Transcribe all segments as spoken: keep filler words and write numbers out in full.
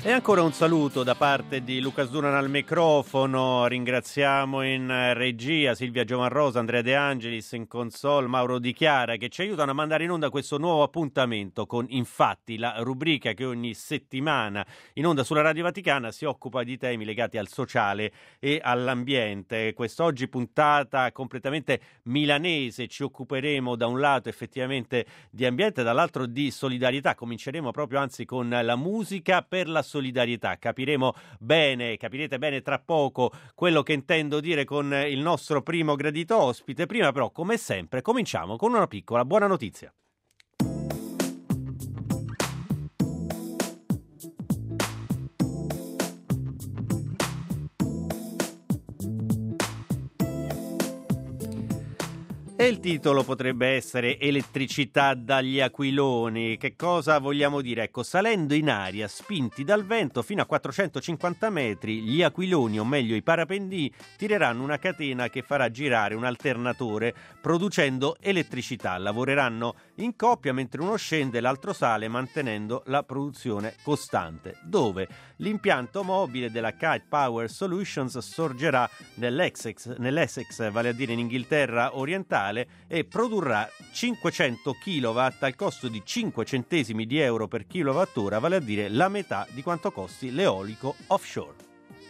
E ancora un saluto da parte di Luca Sduran al microfono, ringraziamo in regia Silvia Giovanrosa, Andrea De Angelis, in console Mauro Di Chiara, che ci aiutano a mandare in onda questo nuovo appuntamento con Infatti, la rubrica che ogni settimana in onda sulla Radio Vaticana si occupa di temi legati al sociale e all'ambiente. Quest'oggi puntata completamente milanese, ci occuperemo da un lato effettivamente di ambiente, dall'altro di solidarietà. Cominceremo proprio anzi con la musica per la solidarietà. Capiremo bene, capirete bene tra poco quello che intendo dire con il nostro primo gradito ospite. Prima però, come sempre, cominciamo con una piccola buona notizia. E il titolo potrebbe essere Elettricità dagli aquiloni. Che cosa vogliamo dire? Ecco, salendo in aria, spinti dal vento fino a quattrocentocinquanta metri, gli aquiloni, o meglio i parapendii, tireranno una catena che farà girare un alternatore producendo elettricità. Lavoreranno in coppia mentre uno scende e l'altro sale, mantenendo la produzione costante. Dove? L'impianto mobile della Kite Power Solutions sorgerà nell'Essex, nell'Essex, vale a dire in Inghilterra orientale, e produrrà cinquecento chilowatt al costo di cinque centesimi di euro per kilowattora, vale a dire la metà di quanto costi l'eolico offshore.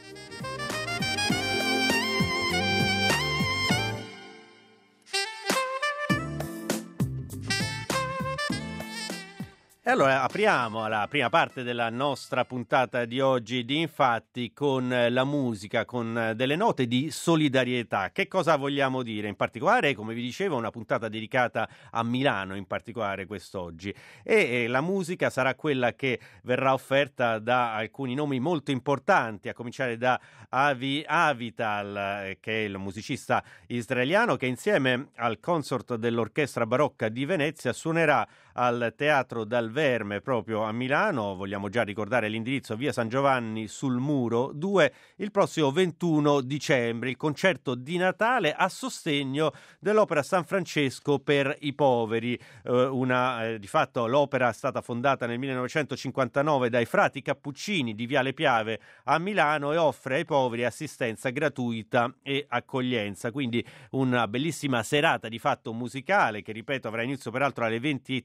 E allora apriamo la prima parte della nostra puntata di oggi di Infatti con la musica, con delle note di solidarietà. Che cosa vogliamo dire? In particolare, come vi dicevo, una puntata dedicata a Milano, in particolare quest'oggi. E la musica sarà quella che verrà offerta da alcuni nomi molto importanti, a cominciare da Avi Avital, che è il musicista israeliano, che insieme al consort dell'Orchestra Barocca di Venezia suonerà al Teatro Dal Verme proprio a Milano. Vogliamo già ricordare l'indirizzo: via San Giovanni sul Muro due, il prossimo ventuno dicembre, il concerto di Natale a sostegno dell'Opera San Francesco per i poveri. Eh, una, eh, di fatto l'opera è stata fondata nel millenovecentocinquantanove dai frati Cappuccini di Viale Piave a Milano e offre ai poveri assistenza gratuita e accoglienza. Quindi una bellissima serata di fatto musicale che, ripeto, avrà inizio peraltro alle venti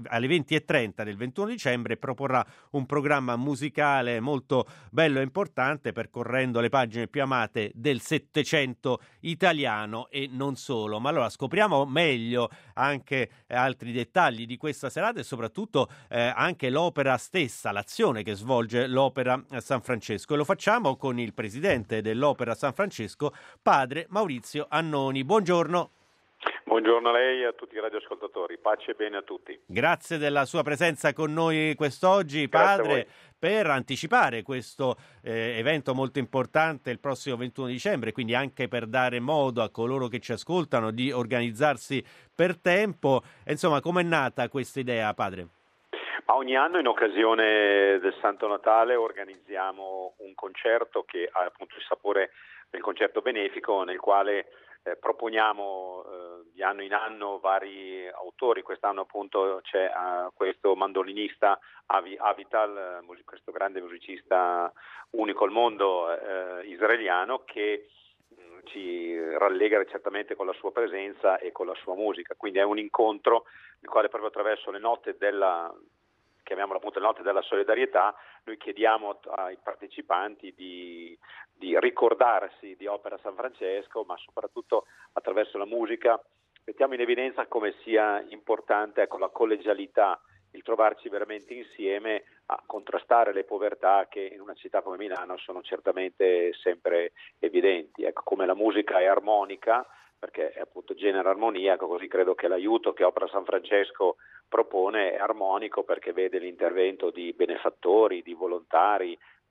e trenta del ventuno dicembre e proporrà un programma musicale molto bello e importante, percorrendo le pagine più amate del Settecento italiano e non solo. Ma allora scopriamo meglio anche altri dettagli di questa serata e soprattutto eh, anche l'opera stessa, l'azione che svolge l'Opera San Francesco, e lo facciamo con il presidente dell'Opera San Francesco, padre Maurizio Annoni. Buongiorno. Buongiorno a lei e a tutti i radioascoltatori, pace e bene a tutti. Grazie della sua presenza con noi quest'oggi, padre, per anticipare questo eh, evento molto importante il prossimo ventuno dicembre, quindi anche per dare modo a coloro che ci ascoltano di organizzarsi per tempo. Insomma, com'è nata questa idea, padre? Ma ogni anno in occasione del Santo Natale organizziamo un concerto che ha appunto il sapore del concerto benefico, nel quale Eh, proponiamo eh, di anno in anno vari autori. Quest'anno appunto c'è uh, questo mandolinista Avi Avital, uh, questo grande musicista unico al mondo eh, israeliano, che mh, ci rallegra certamente con la sua presenza e con la sua musica. Quindi è un incontro nel quale, proprio attraverso le note della chiamiamola appunto le note della solidarietà, noi chiediamo ai partecipanti di, di ricordarsi di Opera San Francesco, ma soprattutto attraverso la musica mettiamo in evidenza come sia importante, ecco, la collegialità, il trovarci veramente insieme a contrastare le povertà che in una città come Milano sono certamente sempre evidenti. Ecco, come la musica è armonica, perché è appunto genera armonia, così credo che l'aiuto che Opera San Francesco propone è armonico, perché vede l'intervento di benefattori, di volontari,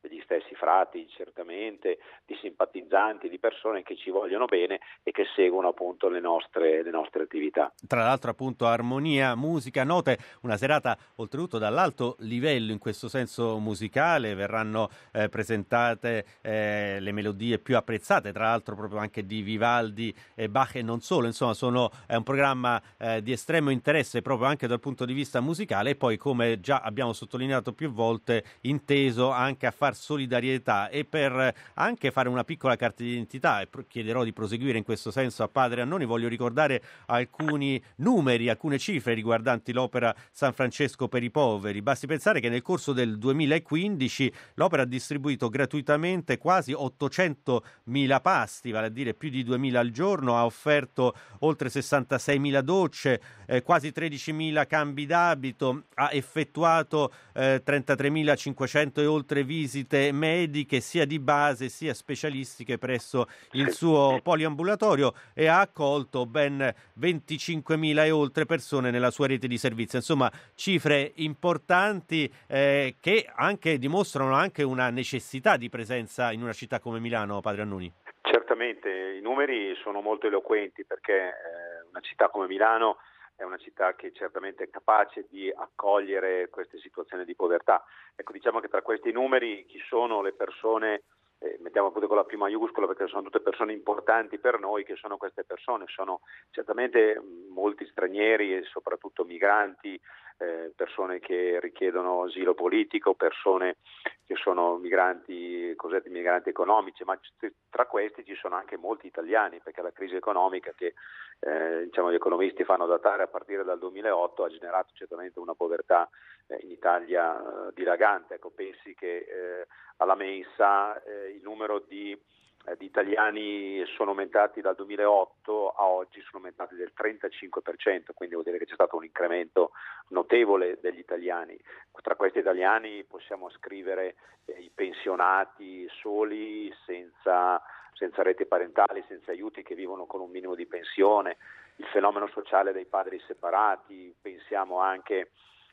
degli stessi frati certamente, di simpatizzanti, di persone che ci vogliono bene e che seguono appunto le nostre, le nostre attività. Tra l'altro appunto armonia, musica, note, una serata oltretutto dall'alto livello in questo senso musicale, verranno eh, presentate eh, le melodie più apprezzate, tra l'altro proprio anche di Vivaldi e Bach e non solo, insomma sono, è un programma eh, di estremo interesse proprio anche dal punto di vista musicale e poi come già abbiamo sottolineato più volte inteso anche a far solidarietà e per anche fare una piccola carta d'identità e chiederò di proseguire in questo senso a Padre Annoni. Voglio ricordare alcuni numeri, alcune cifre riguardanti l'opera San Francesco per i poveri. Basti pensare che nel corso del duemilaquindici l'opera ha distribuito gratuitamente quasi ottocentomila pasti, vale a dire più di duemila al giorno, ha offerto oltre sessantaseimila docce, eh, quasi tredicimila cambi d'abito, ha effettuato eh, trentatremilacinquecento e oltre visite mediche sia di base sia specialistiche presso il suo poliambulatorio e ha accolto ben venticinquemila e oltre persone nella sua rete di servizio. Insomma, cifre importanti eh, che anche dimostrano anche una necessità di presenza in una città come Milano, Padre Annuni. Certamente, i numeri sono molto eloquenti perché eh, una città come Milano è una città che certamente è capace di accogliere queste situazioni di povertà. Ecco, diciamo che tra questi numeri chi sono le persone, eh, mettiamo appunto con la P maiuscola perché sono tutte persone importanti per noi, che sono queste persone? Sono certamente molti stranieri e soprattutto migranti, eh, persone che richiedono asilo politico, persone che sono migranti, cosiddetti migranti economici, ma tra questi ci sono anche molti italiani, perché la crisi economica che eh, diciamo gli economisti fanno datare a partire dal duemilaotto ha generato certamente una povertà eh, in Italia eh, dilagante. Ecco, pensi che eh, alla mensa eh, il numero di eh, di italiani sono aumentati dal duemilaotto a oggi, sono aumentati del trentacinque per cento, quindi vuol dire che c'è stato un incremento notevole degli italiani. Tra questi italiani possiamo scrivere eh, i pensionati soli, senza, senza reti parentali, senza aiuti, che vivono con un minimo di pensione, il fenomeno sociale dei padri separati, pensiamo anche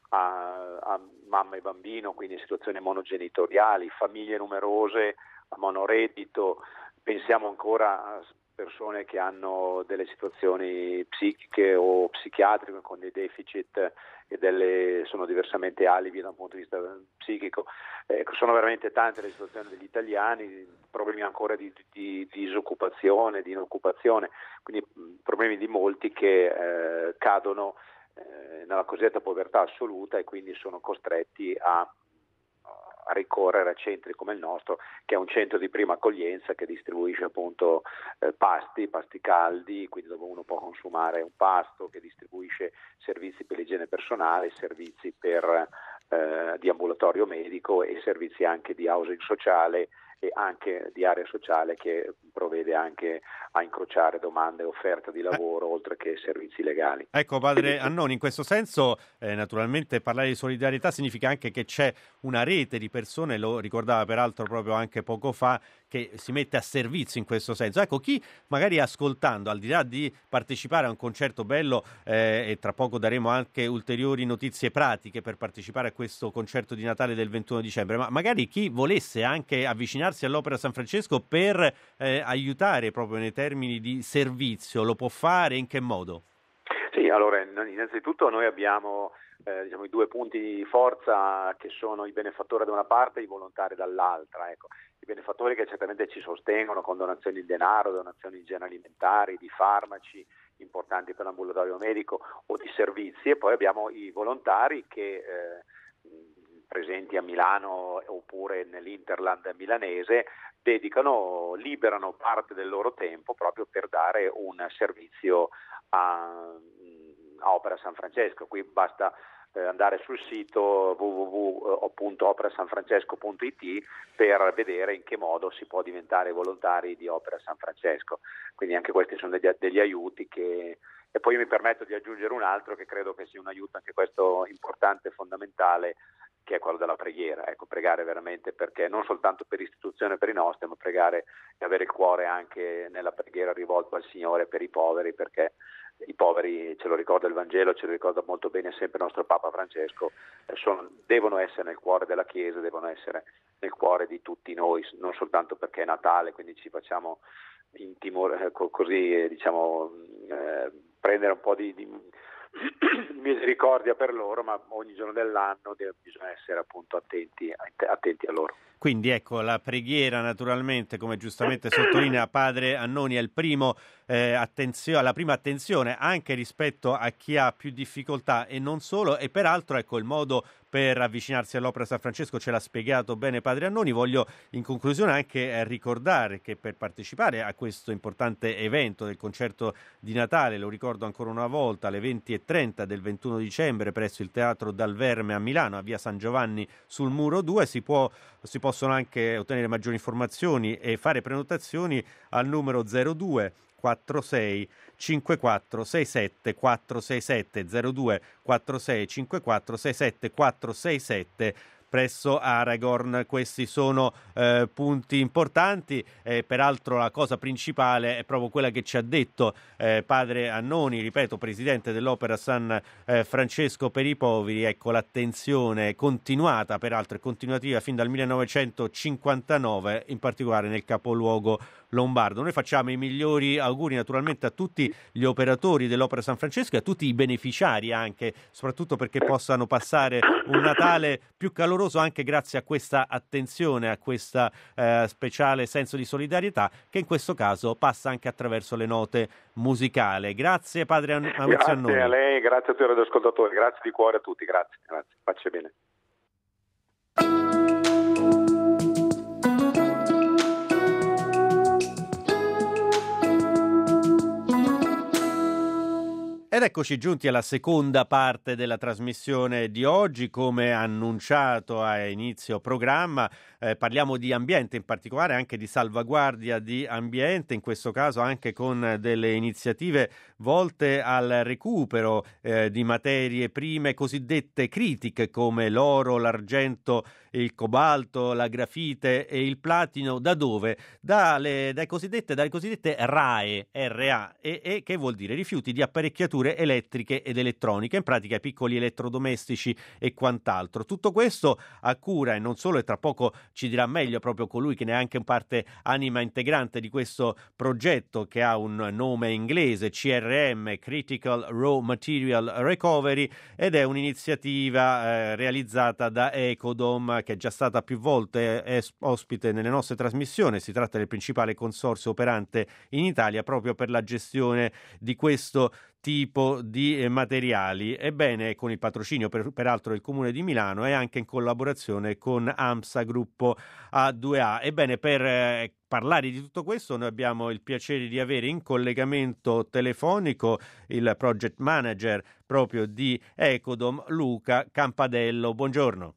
a, a mamma e bambino, quindi situazioni monogenitoriali, famiglie numerose a monoreddito, pensiamo ancora a persone che hanno delle situazioni psichiche o psichiatriche con dei deficit e delle, sono diversamente alibi da un punto di vista psichico. Eh, sono veramente tante le situazioni degli italiani, problemi ancora di, di, di disoccupazione, di inoccupazione, quindi problemi di molti che eh, cadono eh, nella cosiddetta povertà assoluta e quindi sono costretti a a ricorrere a centri come il nostro, che è un centro di prima accoglienza che distribuisce appunto eh, pasti, pasti caldi, quindi dove uno può consumare un pasto, che distribuisce servizi per l'igiene personale, servizi per, eh, di ambulatorio medico e servizi anche di housing sociale e anche di area sociale, che provvede anche a incrociare domande e offerta di lavoro, eh. oltre che servizi legali. Ecco, Padre Annoni, in questo senso eh, naturalmente parlare di solidarietà significa anche che c'è una rete di persone, lo ricordava peraltro proprio anche poco fa, che si mette a servizio in questo senso. Ecco, chi magari ascoltando, al di là di partecipare a un concerto bello, eh, e tra poco daremo anche ulteriori notizie pratiche per partecipare a questo concerto di Natale del ventuno dicembre, ma magari chi volesse anche avvicinarsi all'Opera San Francesco per eh, aiutare proprio nei termini di servizio, lo può fare? In che modo? Sì, allora innanzitutto noi abbiamo eh, diciamo, i due punti di forza, che sono i benefattori da una parte e i volontari dall'altra. Ecco. I benefattori che certamente ci sostengono con donazioni di denaro, donazioni di generi alimentari, di farmaci importanti per l'ambulatorio medico o di servizi, e poi abbiamo i volontari che eh, presenti a Milano oppure nell'Interland milanese dedicano, liberano parte del loro tempo proprio per dare un servizio a, a Opera San Francesco. Qui basta eh, andare sul sito w w w punto opera san francesco punto i t per vedere in che modo si può diventare volontari di Opera San Francesco. Quindi anche questi sono degli, degli aiuti che, E poi mi permetto di aggiungere un altro che credo che sia un aiuto anche questo importante e fondamentale, che è quello della preghiera. Ecco, pregare veramente, perché non soltanto per istituzione, per i nostri, ma pregare e avere il cuore anche nella preghiera rivolto al Signore per i poveri, perché i poveri, ce lo ricorda il Vangelo, ce lo ricorda molto bene sempre il nostro Papa Francesco, eh, sono, devono essere nel cuore della Chiesa, devono essere nel cuore di tutti noi, non soltanto perché è Natale, quindi ci facciamo intimo, eh, così eh, diciamo eh, prendere un po' di, di misericordia per loro, ma ogni giorno dell'anno deve, bisogna essere appunto attenti, attenti a loro. Quindi ecco, la preghiera naturalmente, come giustamente sottolinea padre Annoni, è il primo, eh, attenzio- la prima attenzione anche rispetto a chi ha più difficoltà e non solo, e peraltro ecco il modo per avvicinarsi all'Opera San Francesco ce l'ha spiegato bene padre Annoni. Voglio in conclusione anche eh, ricordare che per partecipare a questo importante evento del concerto di Natale, lo ricordo ancora una volta, alle venti e trenta del ventuno dicembre presso il Teatro Dal Verme a Milano, a via San Giovanni sul Muro due, si può si possono anche ottenere maggiori informazioni e fare prenotazioni al numero zero due quarantasei cinquantaquattro sessantasette quattrocentosessantasette zero due quarantasei cinquantaquattro sessantasette quattrocentosessantasette presso Aragorn. Questi sono eh, punti importanti, eh, peraltro la cosa principale è proprio quella che ci ha detto eh, padre Annoni, ripeto, presidente dell'Opera San eh, Francesco per i poveri. Ecco, l'attenzione continuata, peraltro è continuativa fin dal millenovecentocinquantanove, in particolare nel capoluogo lombardo. Noi facciamo i migliori auguri naturalmente a tutti gli operatori dell'Opera San Francesco e a tutti i beneficiari anche, soprattutto perché possano passare un Natale più caloroso anche grazie a questa attenzione, a questo eh, speciale senso di solidarietà che in questo caso passa anche attraverso le note musicali. Grazie padre Maurizio Annoni. Grazie a lei, grazie a tutti gli ascoltatori, grazie di cuore a tutti, grazie, grazie. Faccia bene. Ed eccoci giunti alla seconda parte della trasmissione di oggi. Come annunciato a inizio programma, eh, parliamo di ambiente, in particolare anche di salvaguardia di ambiente, in questo caso anche con delle iniziative volte al recupero eh, di materie prime cosiddette critiche come l'oro, l'argento, il cobalto, la grafite e il platino. Da dove? Dalle, dai cosiddette, dalle cosiddette R A E, R A E, E, che vuol dire rifiuti di apparecchiature elettriche ed elettroniche, in pratica piccoli elettrodomestici e quant'altro. Tutto questo a cura, e non solo, e tra poco ci dirà meglio proprio colui che ne è anche in parte anima integrante di questo progetto che ha un nome inglese, C R M, Critical Raw Material Recovery, ed è un'iniziativa eh, realizzata da Ecodom, che è già stata più volte eh, ospite nelle nostre trasmissioni. Si tratta del principale consorzio operante in Italia proprio per la gestione di questo tipo di eh, materiali. Ebbene, con il patrocinio per, peraltro del Comune di Milano e anche in collaborazione con AMSA Gruppo A due A. Ebbene, per eh, parlare di tutto questo noi abbiamo il piacere di avere in collegamento telefonico il project manager proprio di Ecodom, Luca Campadello. Buongiorno.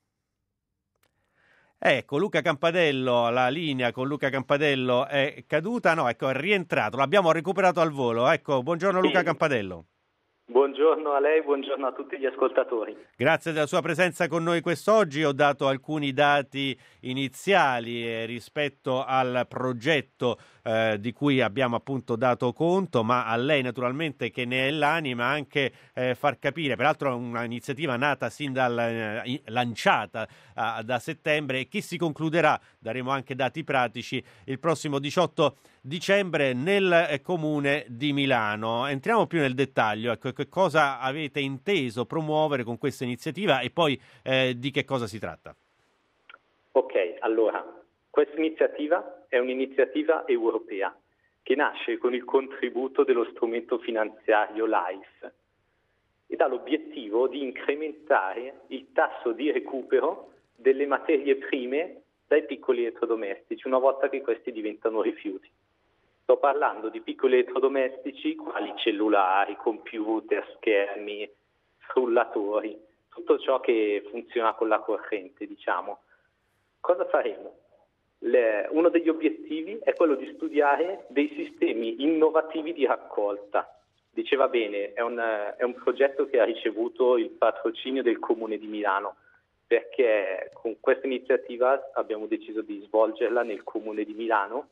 Ecco, Luca Campadello, la linea con Luca Campadello è caduta, no, ecco, è rientrato, l'abbiamo recuperato al volo. Ecco, buongiorno Luca Campadello. Buongiorno a lei, buongiorno a tutti gli ascoltatori. Grazie della sua presenza con noi quest'oggi. Ho dato alcuni dati iniziali eh, rispetto al progetto eh, di cui abbiamo appunto dato conto, ma a lei naturalmente, che ne è l'anima, anche eh, far capire, peraltro è un'iniziativa nata sin dal eh, lanciata eh, da settembre e che si concluderà, daremo anche dati pratici, il prossimo diciotto dicembre nel eh, comune di Milano. Entriamo più nel dettaglio, ecco, che cosa avete inteso promuovere con questa iniziativa e poi eh, di che cosa si tratta? Ok, allora, questa iniziativa è un'iniziativa europea che nasce con il contributo dello strumento finanziario LIFE ed ha l'obiettivo di incrementare il tasso di recupero delle materie prime dai piccoli elettrodomestici una volta che questi diventano rifiuti. Sto parlando di piccoli elettrodomestici quali cellulari, computer, schermi, frullatori, tutto ciò che funziona con la corrente, diciamo. Cosa faremo? Le, uno degli obiettivi è quello di studiare dei sistemi innovativi di raccolta. diceva bene, è un, è un progetto che ha ricevuto il patrocinio del Comune di Milano, perché con questa iniziativa abbiamo deciso di svolgerla nel Comune di Milano,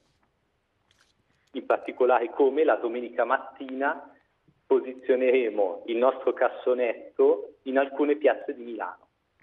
in particolare come la domenica mattina posizioneremo il nostro cassonetto in alcune piazze di Milano.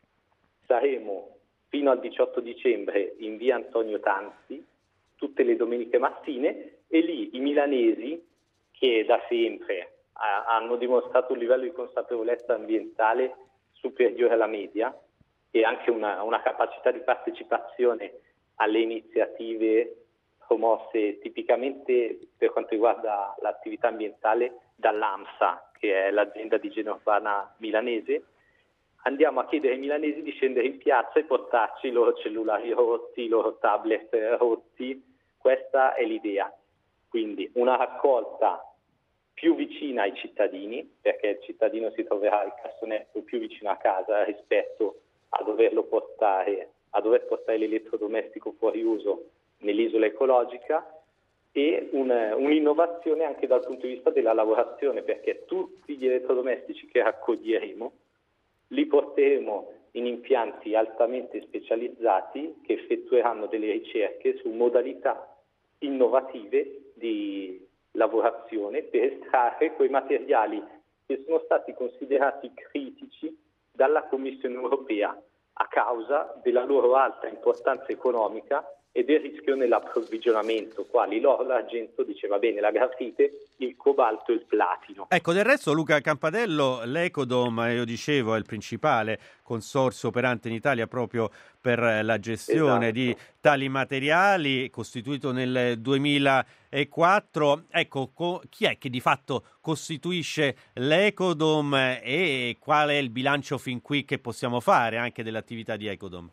Saremo fino al diciotto dicembre in via Antonio Tanzi, tutte le domeniche mattine, e lì i milanesi, che da sempre ha, hanno dimostrato un livello di consapevolezza ambientale superiore alla media e anche una, una capacità di partecipazione alle iniziative promosse tipicamente per quanto riguarda l'attività ambientale dall'AMSA, che è l'azienda di igiene urbana milanese, andiamo a chiedere ai milanesi di scendere in piazza e portarci i loro cellulari rotti, i loro tablet rotti. Questa è l'idea. Quindi una raccolta più vicina ai cittadini, perché il cittadino si troverà il cassonetto più vicino a casa rispetto a doverlo portare, a dover portare l'elettrodomestico fuori uso nell'isola ecologica, e un, un'innovazione anche dal punto di vista della lavorazione, perché tutti gli elettrodomestici che raccoglieremo li porteremo in impianti altamente specializzati che effettueranno delle ricerche su modalità innovative di lavorazione per estrarre quei materiali che sono stati considerati critici dalla Commissione europea a causa della loro alta importanza economica e del rischio nell'approvvigionamento, quali l'oro, l'argento, diceva bene, la grafite, il cobalto e il platino. Ecco, del resto Luca Campadello, l'Ecodom, io dicevo, è il principale consorzio operante in Italia proprio per la gestione Esatto. di tali materiali, costituito nel duemilaquattro. Ecco, co- chi è che di fatto costituisce l'Ecodom e qual è il bilancio fin qui che possiamo fare anche dell'attività di Ecodom?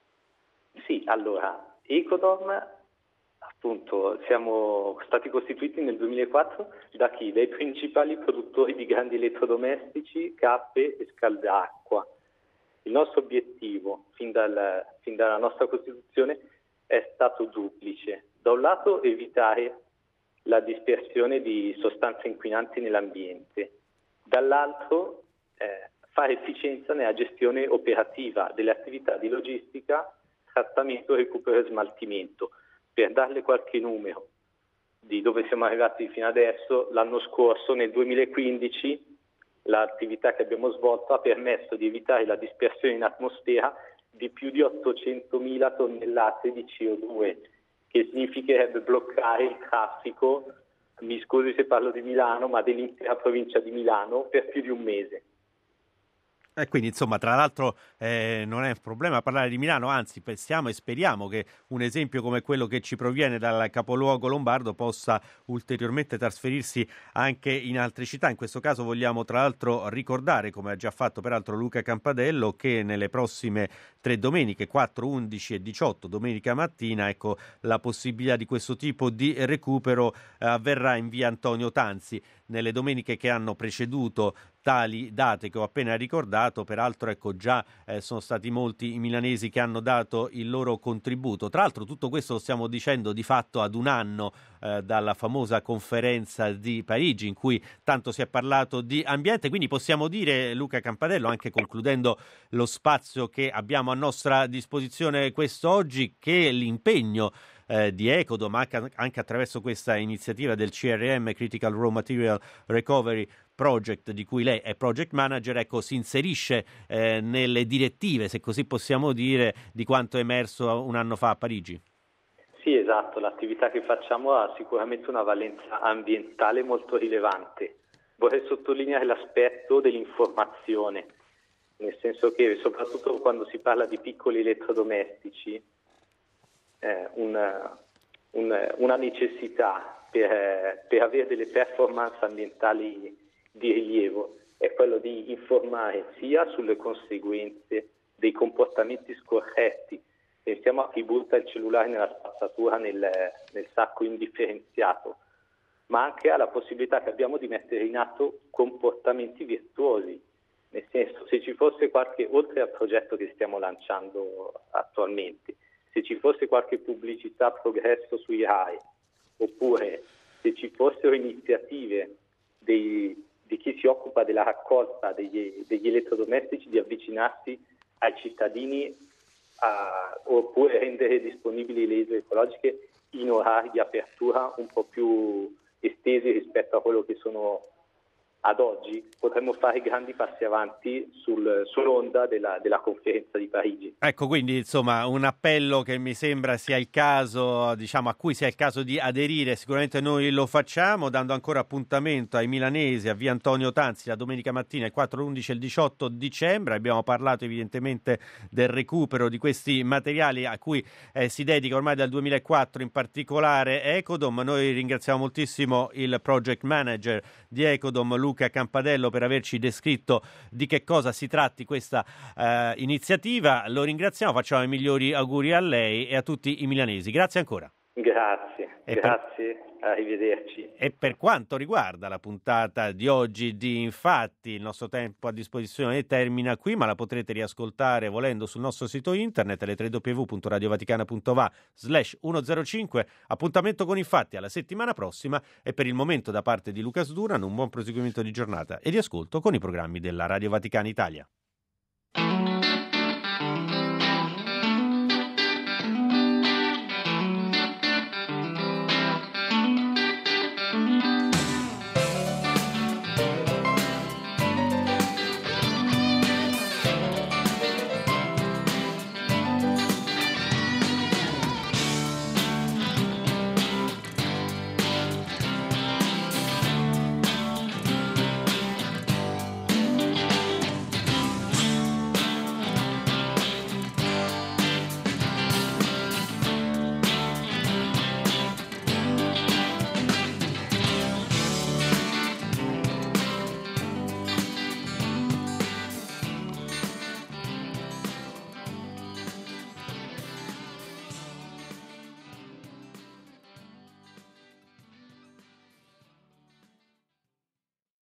Sì, allora, Ecodom, appunto, siamo stati costituiti nel duemilaquattro da chi? Dai principali produttori di grandi elettrodomestici, cappe e scaldacqua. Il nostro obiettivo, fin, dal, fin dalla nostra costituzione, è stato duplice. Da un lato evitare la dispersione di sostanze inquinanti nell'ambiente, dall'altro eh, fare efficienza nella gestione operativa delle attività di logistica, trattamento, recupero e smaltimento. Per darle qualche numero di dove siamo arrivati fino adesso, l'anno scorso, nel duemilaquindici, l'attività che abbiamo svolto ha permesso di evitare la dispersione in atmosfera di più di ottocentomila tonnellate di C O due, che significherebbe bloccare il traffico, mi scusi se parlo di Milano, ma dell'intera provincia di Milano per più di un mese. E quindi insomma, tra l'altro eh, non è un problema parlare di Milano, anzi pensiamo e speriamo che un esempio come quello che ci proviene dal capoluogo lombardo possa ulteriormente trasferirsi anche in altre città. In questo caso vogliamo tra l'altro ricordare, come ha già fatto peraltro Luca Campadello, che nelle prossime tre domeniche, quattro, undici e diciotto, domenica mattina, ecco, la possibilità di questo tipo di recupero eh, avverrà in via Antonio Tanzi. Nelle domeniche che hanno preceduto tali date che ho appena ricordato, peraltro ecco già eh, sono stati molti i milanesi che hanno dato il loro contributo. Tra l'altro tutto questo lo stiamo dicendo di fatto ad un anno eh, dalla famosa conferenza di Parigi in cui tanto si è parlato di ambiente, quindi possiamo dire, Luca Campadello, anche concludendo lo spazio che abbiamo a nostra disposizione quest'oggi, che l'impegno Eh, di Ecodom anche, anche attraverso questa iniziativa del C R M, Critical Raw Material Recovery Project, di cui lei è project manager, ecco, si inserisce eh, nelle direttive, se così possiamo dire, di quanto emerso un anno fa a Parigi. Sì, esatto, l'attività che facciamo ha sicuramente una valenza ambientale molto rilevante. Vorrei sottolineare l'aspetto dell'informazione, nel senso che soprattutto quando si parla di piccoli elettrodomestici, Eh, una, una, una necessità per, per avere delle performance ambientali di rilievo è quello di informare sia sulle conseguenze dei comportamenti scorretti. Pensiamo a chi butta il cellulare nella spazzatura nel, nel sacco indifferenziato, ma anche alla possibilità che abbiamo di mettere in atto comportamenti virtuosi. Nel senso, se ci fosse qualche, oltre al progetto che stiamo lanciando attualmente, se ci fosse qualche pubblicità progresso sui R A I, oppure se ci fossero iniziative dei, di chi si occupa della raccolta degli, degli elettrodomestici di avvicinarsi ai cittadini a, oppure rendere disponibili le isole ecologiche in orari di apertura un po' più estesi rispetto a quello che sono ad oggi. Potremmo fare grandi passi avanti sul, sull'onda della, della conferenza di Parigi. Ecco, quindi insomma un appello che mi sembra sia il caso, diciamo, a cui sia il caso di aderire. Sicuramente noi lo facciamo, dando ancora appuntamento ai milanesi a via Antonio Tanzi la domenica mattina il quattro, l'undici e il diciotto dicembre. Abbiamo parlato evidentemente del recupero di questi materiali a cui eh, si dedica ormai dal duemilaquattro in particolare Ecodom. Noi ringraziamo moltissimo il project manager di Ecodom, Luca Campadello, per averci descritto di che cosa si tratti questa eh, iniziativa. Lo ringraziamo, facciamo i migliori auguri a lei e a tutti i milanesi. Grazie ancora. Grazie, e grazie, per... arrivederci. E per quanto riguarda la puntata di oggi di Infatti, il nostro tempo a disposizione termina qui, ma la potrete riascoltare volendo sul nostro sito internet alle w w w punto radiovaticana punto va slash centocinque. Appuntamento con Infatti alla settimana prossima e per il momento da parte di Luca Sduran un buon proseguimento di giornata e di ascolto con i programmi della Radio Vaticana Italia.